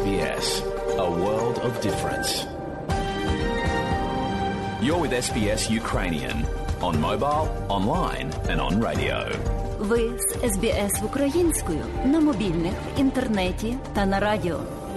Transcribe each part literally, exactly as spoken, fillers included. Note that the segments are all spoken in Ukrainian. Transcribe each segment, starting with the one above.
Ес Бі Ес. A world of difference. You're with Ес Бі Ес Ukrainian on mobile, online and on radio. Ви з Ес Бі Ес українською на мобільних, в інтернеті та на радіо.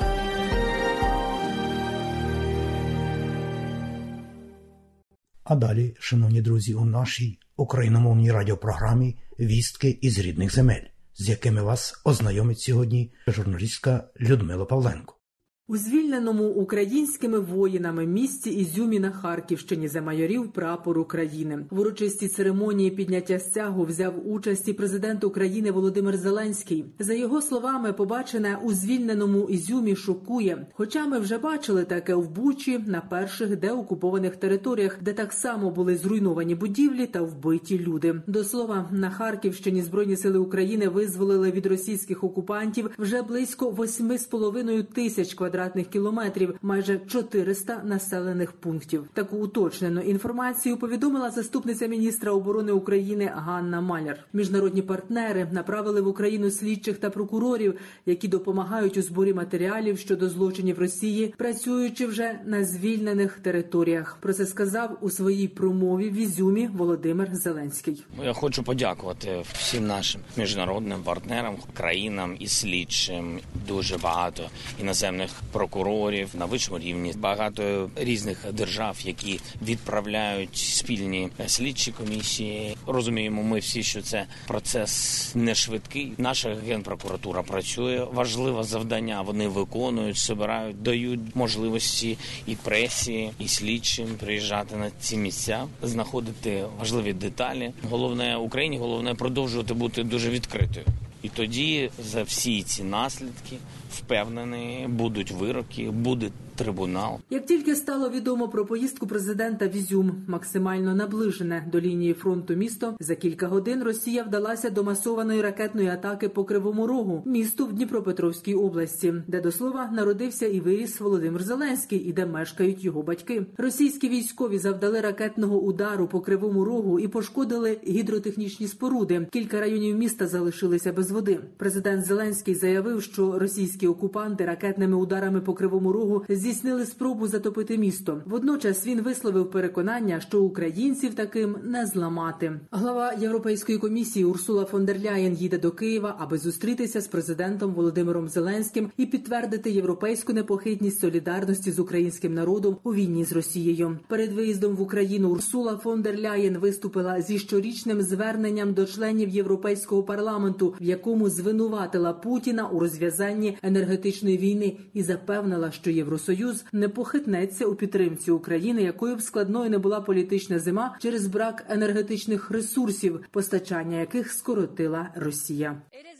А далі, шановні друзі, у нашій україномовній радіопрограмі «Вістки із рідних земель», з якими вас ознайомить сьогодні журналістка Людмила Павленко. У звільненому українськими воїнами місті Ізюмі на Харківщині замайорів прапор України. В урочистій церемонії підняття стягу взяв участь і президент України Володимир Зеленський. За його словами, побачене у звільненому Ізюмі шокує. Хоча ми вже бачили таке в Бучі, на перших деокупованих територіях, де так само були зруйновані будівлі та вбиті люди. До слова, на Харківщині Збройні сили України визволили від російських окупантів вже близько восьми з половиною тисяч квадратних квадратних кілометрів, майже чотириста населених пунктів. Таку уточнену інформацію повідомила заступниця міністра оборони України Ганна Маляр. Міжнародні партнери направили в Україну слідчих та прокурорів, які допомагають у зборі матеріалів щодо злочинів Росії, працюючи вже на звільнених територіях. Про це сказав у своїй промові в Ізюмі Володимир Зеленський. Я хочу подякувати всім нашим міжнародним партнерам, країнам і слідчим. Дуже багато іноземних прокурорів на вищому рівні, багато різних держав, які відправляють спільні слідчі комісії. Розуміємо ми всі, що це процес не швидкий. Наша Генпрокуратура працює, важливе завдання вони виконують, збирають, дають можливості і пресі, і слідчим приїжджати на ці місця, знаходити важливі деталі. Головне Україні, головне продовжувати бути дуже відкритою. І тоді за всі ці наслідки, впевнений, будуть вироки, буде трибунал. Як тільки стало відомо про поїздку президента в Ізюм, максимально наближене до лінії фронту місто, за кілька годин Росія вдалася до масованої ракетної атаки по Кривому Рогу, місту в Дніпропетровській області, де, до слова, народився і виріс Володимир Зеленський і де мешкають його батьки. Російські військові завдали ракетного удару по Кривому Рогу і пошкодили гідротехнічні споруди. Кілька районів міста залишилися без води. Президент Зеленський заявив, що російські окупанти ракетними ударами по Кривому Рогу здійснили спробу затопити місто. Водночас він висловив переконання, що українців таким не зламати. Глава Європейської комісії Урсула фон дер Ляєн їде до Києва, аби зустрітися з президентом Володимиром Зеленським і підтвердити європейську непохитність солідарності з українським народом у війні з Росією. Перед виїздом в Україну Урсула фон дер Ляєн виступила зі щорічним зверненням до членів Європейського парламенту, в якому звинуватила Путіна у розв'язанні енергетичної війни і запевнила, що Євросоюз не похитнеться у підтримці України, якою б складною не була політична зима через брак енергетичних ресурсів, постачання яких скоротила Росія.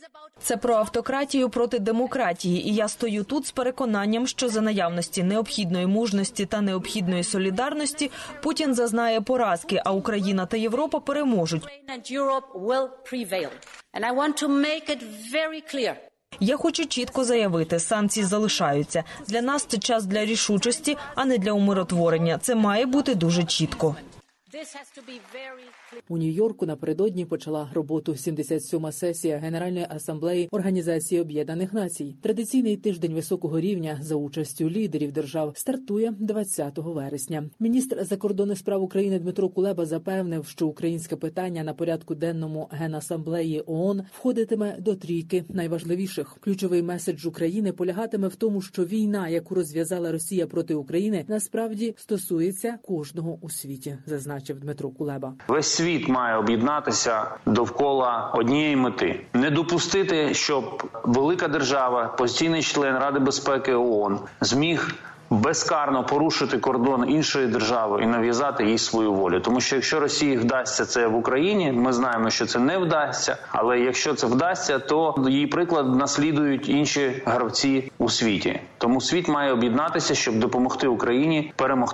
Це про автократію проти демократії, і я стою тут з переконанням, що за наявності необхідної мужності та необхідної солідарності Путін зазнає поразки, а Україна та Європа переможуть. Я хочу чітко заявити, санкції залишаються. Для нас це час для рішучості, а не для умиротворення. Це має бути дуже чітко. У Нью-Йорку напередодні почала роботу сімдесят сьома сесія Генеральної асамблеї Організації Об'єднаних Націй. Традиційний тиждень високого рівня за участю лідерів держав стартує двадцятого вересня. Міністр закордонних справ України Дмитро Кулеба запевнив, що українське питання на порядку денному Генасамблеї ООН входитиме до трійки найважливіших. Ключовий меседж України полягатиме в тому, що війна, яку розв'язала Росія проти України, насправді стосується кожного у світі, зазначив Дмитро Кулеба. Весь світ має об'єднатися довкола однієї мети. Не допустити, щоб велика держава, постійний член Ради безпеки ООН, зміг безкарно порушити кордон іншої держави і нав'язати їй свою волю. Тому що якщо Росії вдасться це в Україні, ми знаємо, що це не вдасться, але якщо це вдасться, то її приклад наслідують інші гравці у світі. Тому світ має об'єднатися, щоб допомогти Україні перемогти.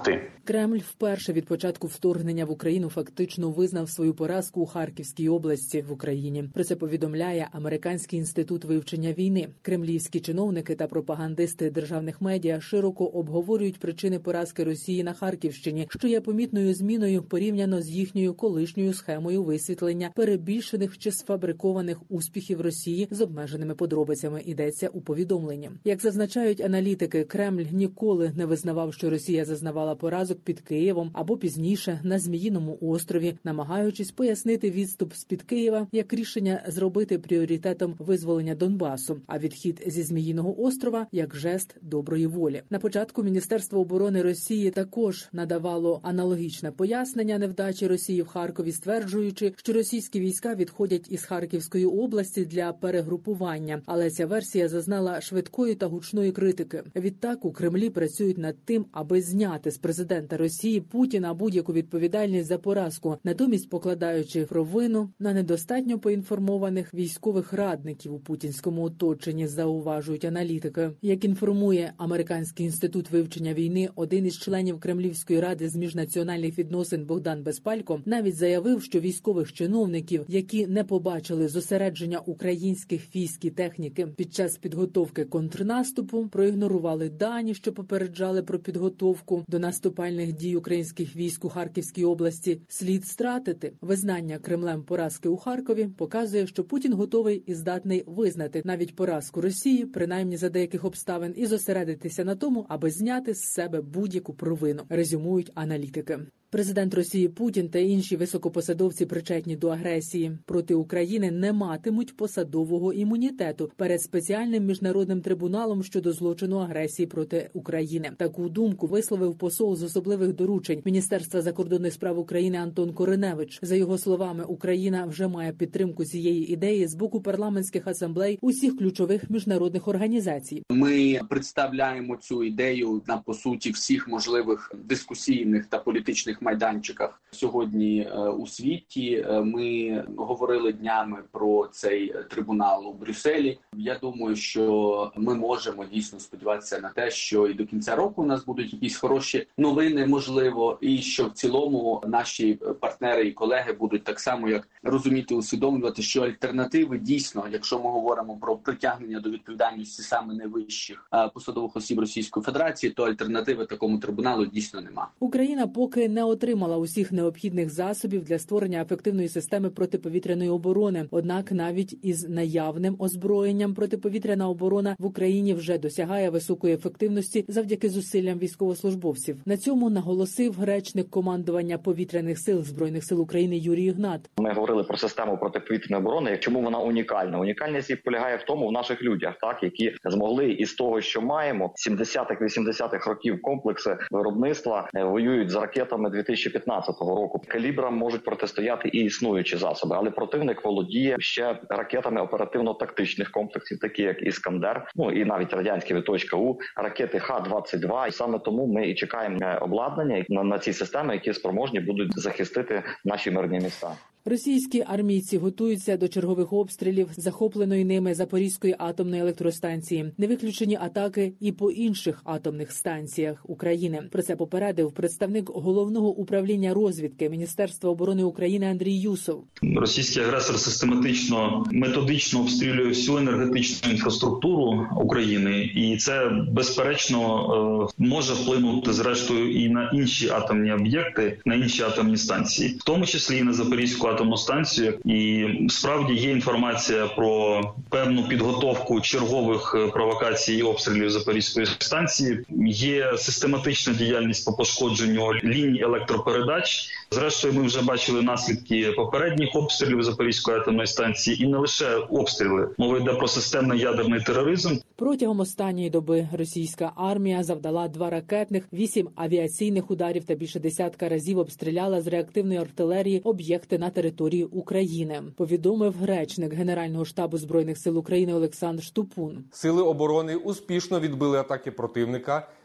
Кремль вперше від початку вторгнення в Україну фактично визнав свою поразку у Харківській області в Україні. Про це повідомляє Американський інститут вивчення війни. Кремлівські чиновники та пропагандисти державних медіа широко обговорюють причини поразки Росії на Харківщині, що є помітною зміною порівняно з їхньою колишньою схемою висвітлення перебільшених чи сфабрикованих успіхів Росії з обмеженими подробицями, йдеться у повідомленні. Як зазначають аналітики, Кремль ніколи не визнавав, що Росія зазнавала поразок під Києвом або пізніше на Зміїному острові, намагаючись пояснити відступ з-під Києва як рішення зробити пріоритетом визволення Донбасу, а відхід зі Зміїного острова як жест доброї волі. На початку Міністерство оборони Росії також надавало аналогічне пояснення невдачі Росії в Харкові, стверджуючи, що російські війська відходять із Харківської області для перегрупування, але ця версія зазнала швидкої та гучної критики. Відтак у Кремлі працюють над тим, аби зняти з президента Росії Путіна будь-яку відповідальність за поразку, натомість покладаючи провину на недостатньо поінформованих військових радників у путінському оточенні, зауважують аналітики. Як інформує Американський інститут вивчення війни, один із членів Кремлівської ради з міжнаціональних відносин Богдан Безпалько навіть заявив, що військових чиновників, які не побачили зосередження українських військ і техніки під час підготовки контрнаступу, проігнорували дані, що попереджали про підготовку до наступальних дій українських військ у Харківській області, слід стратити. Визнання Кремлем поразки у Харкові показує, що Путін готовий і здатний визнати навіть поразку Росії, принаймні за деяких обставин, і зосередитися на тому, аби зняти з себе будь-яку провину, резюмують аналітики. Президент Росії Путін та інші високопосадовці, причетні до агресії проти України, не матимуть посадового імунітету перед спеціальним міжнародним трибуналом щодо злочину агресії проти України. Таку думку висловив посол з особливих доручень Міністерства закордонних справ України Антон Кориневич. За його словами, Україна вже має підтримку цієї ідеї з боку парламентських асамблей усіх ключових міжнародних організацій. Ми представляємо цю ідею на, по суті, всіх можливих дискусійних та політичних майданчиках сьогодні у світі. Ми говорили днями про цей трибунал у Брюсселі. Я думаю, що ми можемо дійсно сподіватися на те, що і до кінця року у нас будуть якісь хороші новини, можливо, і що в цілому наші партнери і колеги будуть так само, як розуміти, усвідомлювати, що альтернативи дійсно, якщо ми говоримо про притягнення до відповідальності саме найвищих посадових осіб Російської Федерації, то альтернативи такому трибуналу дійсно нема. Україна поки не отримала усіх необхідних засобів для створення ефективної системи протиповітряної оборони. Однак навіть із наявним озброєнням протиповітряна оборона в Україні вже досягає високої ефективності завдяки зусиллям військовослужбовців. На цьому наголосив речник командування повітряних сил Збройних сил України Юрій Ігнат. Ми говорили про систему протиповітряної оборони. Чому вона унікальна? Унікальність її полягає в тому, в наших людях, так, які змогли із того, що маємо, сімдесятих-вісімдесятих років комплекси виробництва воюють з ракетами дві тисячі п'ятнадцятого року. Калібрам можуть протистояти і існуючі засоби, але противник володіє ще ракетами оперативно-тактичних комплексів, такі як Іскандер, ну і навіть радянські від точка У, ракети Х двадцять два. І саме тому ми і чекаємо обладнання на, на ці системи, які спроможні будуть захистити наші мирні міста. Російські армійці готуються до чергових обстрілів захопленої ними Запорізької атомної електростанції. Не виключені атаки і по інших атомних станціях України. Про це попередив представник Головного управління розвідки Міністерства оборони України Андрій Юсов. Російський агресор систематично, методично обстрілює всю енергетичну інфраструктуру України, і це, безперечно, може вплинути, зрештою, і на інші атомні об'єкти, на інші атомні станції, в тому числі і на Запорізьку атомну станцію. І справді є інформація про певну підготовку чергових провокацій і обстрілів Запорізької станції. Є систематична діяльність по пошкодженню ліній електропередач. Зрештою, ми вже бачили наслідки попередніх обстрілів Запорізької атомної станції, і не лише обстріли. Мова йде про системний ядерний тероризм. Протягом останньої доби російська армія завдала два ракетних, вісім авіаційних ударів та більше десятка разів обстріляла з реактивної артилерії об'єкти на території України, повідомив речник Генерального штабу Збройних сил України Олександр Штупун. Сили оборони успішно відбили атаки противника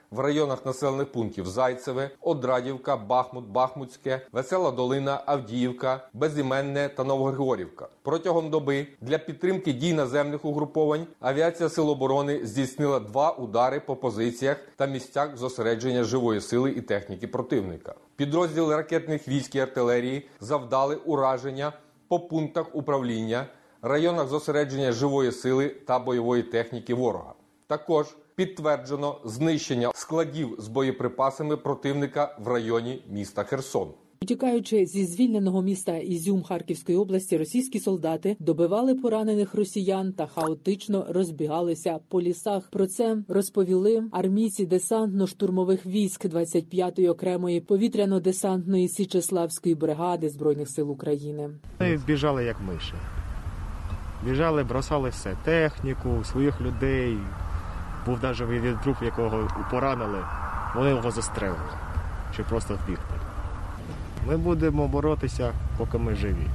в районах населених пунктів Зайцеве, Одрадівка, Бахмут, Бахмутське, Весела Долина, Авдіївка, Безіменне та Новогригорівка. Протягом доби для підтримки дій наземних угруповань авіація Сил оборони здійснила два удари по позиціях та місцях зосередження живої сили і техніки противника. Підрозділи ракетних військ і артилерії завдали ураження по пунктах управління, районах зосередження живої сили та бойової техніки ворога. Також підтверджено знищення складів з боєприпасами противника в районі міста Херсон. Утікаючи зі звільненого міста Ізюм Харківської області, російські солдати добивали поранених росіян та хаотично розбігалися по лісах. Про це розповіли армійці десантно-штурмових військ двадцять п'ятої окремої повітряно-десантної Січеславської бригади Збройних сил України. Вони біжали як миші. Біжали, бросали все, техніку, своїх людей. Був навіть від друг, якого поранили, вони його застрелили, щоб просто вбігти. Ми будемо боротися, поки ми живі.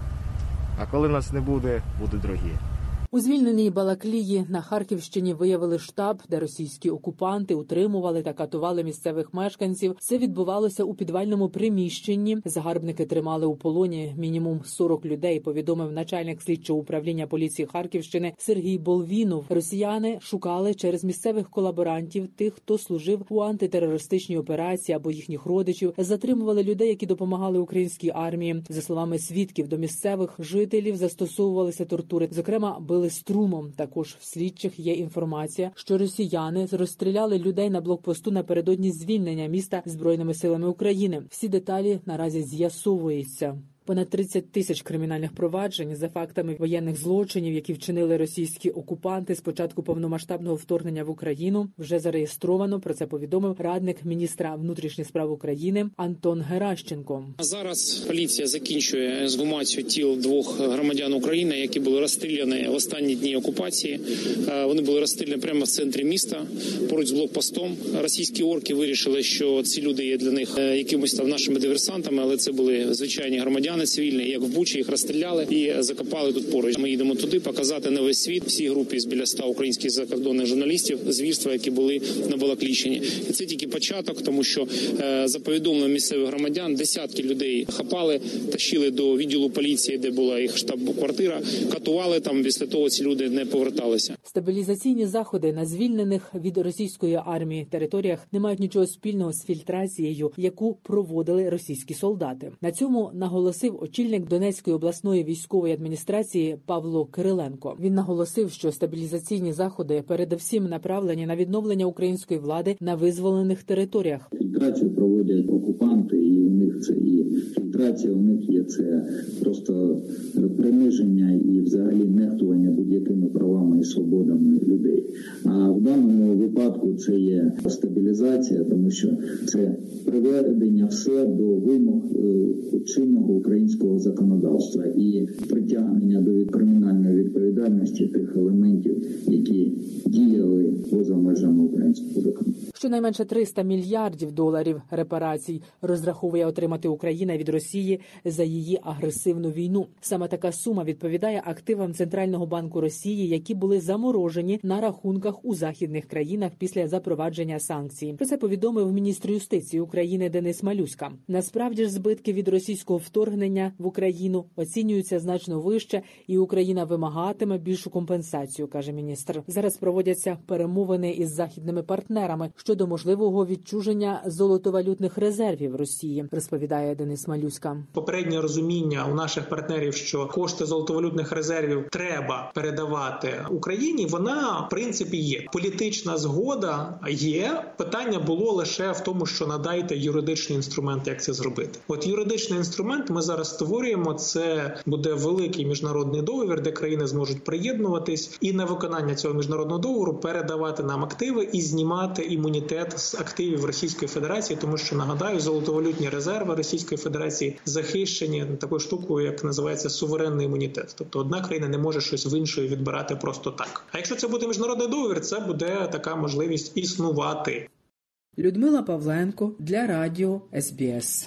А коли нас не буде, будуть другі. У звільненій Балаклії на Харківщині виявили штаб, де російські окупанти утримували та катували місцевих мешканців. Це відбувалося у підвальному приміщенні. Загарбники тримали у полоні мінімум сорок людей, повідомив начальник слідчого управління поліції Харківщини Сергій Болвінов. Росіяни шукали через місцевих колаборантів тих, хто служив у антитерористичній операції або їхніх родичів. Затримували людей, які допомагали українській армії. За словами свідків, до місцевих жителів застосовувалися тортури. Зокрема, били струмом. Також в слідчих є інформація, що росіяни розстріляли людей на блокпосту напередодні звільнення міста Збройними силами України. Всі деталі наразі з'ясовуються. Понад тридцять тисяч кримінальних проваджень за фактами воєнних злочинів, які вчинили російські окупанти з початку повномасштабного вторгнення в Україну, вже зареєстровано. Про це повідомив радник міністра внутрішніх справ України Антон Геращенко. Зараз поліція закінчує ексгумацію тіл двох громадян України, які були розстріляні в останні дні окупації. Вони були розстріляні прямо в центрі міста, поруч з блокпостом. Російські орки вирішили, що ці люди є для них якимось там нашими диверсантами, але це були звичайні громадяни цивільні, як в Бучі, їх розстріляли і закопали тут поруч. Ми їдемо туди показати на весь світ всій групі з біля ста українських закордонних журналістів звірства, які були на Балаклійщині. І це тільки початок, тому що за повідомленням місцевих громадян десятки людей хапали, тащили до відділу поліції, де була їх штаб-квартира, катували там, після того ці люди не поверталися. Стабілізаційні заходи на звільнених від російської армії територіях не мають нічого спільного з фільтрацією, яку проводили російські солдати. На цьому наголосив очільник Донецької обласної військової адміністрації Павло Кириленко. Він наголосив, що стабілізаційні заходи передусім направлені на відновлення української влади на визволених територіях. Фільтрацію проводять окупанти, і у них це і фільтрація у них є це просто приниження і взагалі нехтування будь-якими правами і свободами людей. А в даному випадку це є стабілізація, тому що це приведення все до вимог чинного українського законодавства і притягнення до кримінальної відповідальності тих елементів, які діяли поза межами українського законодавства. Щонайменше триста мільярдів доларів репарацій розраховує отримати Україна від Росії за її агресивну війну. Саме така сума відповідає активам Центрального банку Росії, які були заморожені на рахунках у західних країнах після запровадження санкцій. Про це повідомив міністр юстиції України Денис Малюська. Насправді ж збитки від російського вторгнення в Україну оцінюються значно вище, і Україна вимагатиме більшу компенсацію, каже міністр. Зараз проводяться перемовини із західними партнерами щодо можливого відчуження золотовалютних резервів Росії, розповідає Денис Малюська. Попереднє розуміння у наших партнерів, що кошти золотовалютних резервів треба передавати Україні, вона в принципі є. Політична згода є. Питання було лише в тому, що надайте юридичний інструмент, як це зробити. От юридичний інструмент ми зараз створюємо. Це буде великий міжнародний договір, де країни зможуть приєднуватись і на виконання цього міжнародного договору передавати нам активи і знімати імунітет з активів Російської Федерації, тому що, нагадаю, золотовалютні резерви Російської Федерації захищені такою штукою, як називається суверенний імунітет. Тобто одна країна не може щось в іншої відбирати просто так. А якщо це буде міжнародний договір, це буде така можливість існувати. Людмила Павленко для радіо ес бі ес.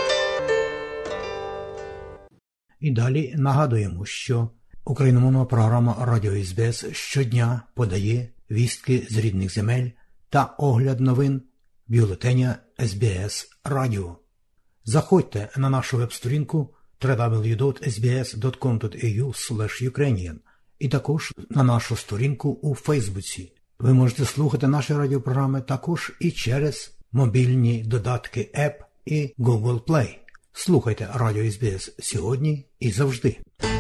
І далі нагадуємо, що україномовна програма Радіо ес бі ес щодня подає вістки з рідних земель та огляд новин бюлетеня ес бі ес Радіо. Заходьте на нашу веб-сторінку дабл ю дабл ю дабл ю крапка ес бі ес крапка ком крапка ей ю слеш юкрейніан і також на нашу сторінку у Фейсбуці. Ви можете слухати наші радіопрограми також і через мобільні додатки App і Google Play. Слухайте Радіо ес бі ес сьогодні і завжди.